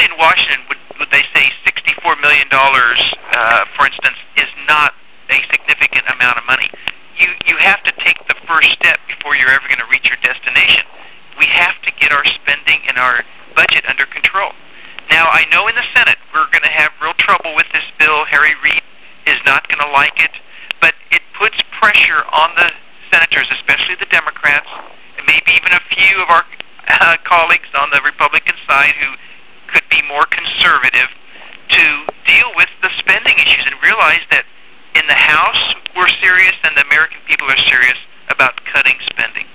in Washington, would they say $64 million, for instance, is not a significant amount of money. You have to take the first step before you're ever going to reach your destination. We have to get our spending and our budget under control. Now, I know in the Senate we're going to have real trouble with this bill. Harry Reid is not going to like it, but it puts pressure on the senators, especially the Democrats, and maybe even a few of our colleagues on the Republican side who could be more conservative, to deal with the spending issues and realize that in the House we're serious and the American people are serious about cutting spending.